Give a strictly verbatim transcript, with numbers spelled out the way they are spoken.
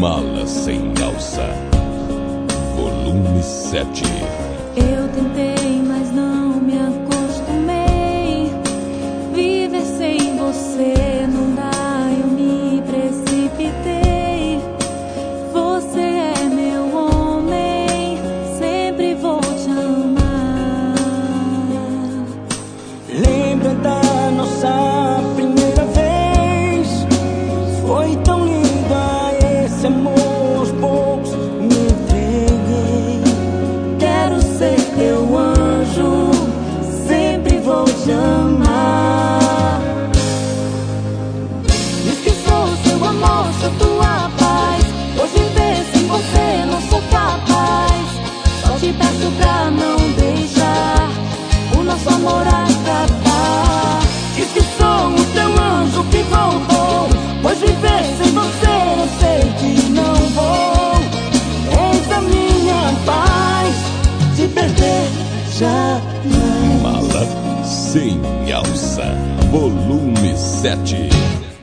Mala sem alça, volume sete. Eu tentei, mas não me acostumei. Viver sem você não dá, eu me precipitei. Você é meu homem, sempre vou te amar. Lembra da nossa primeira vez? Foi tão linda esse amor, aos poucos me entreguei. Quero ser teu anjo, sempre vou te amar. Diz que sou seu amor, sou tua paz. Hoje viver sem você não sou capaz. Só te peço pra não deixar o nosso amor acabar. Diz que sou o teu anjo que voltou, pois viver sem você eu sei que não vou. És a minha paz, te perder jamais. Mala sem alça, volume sete.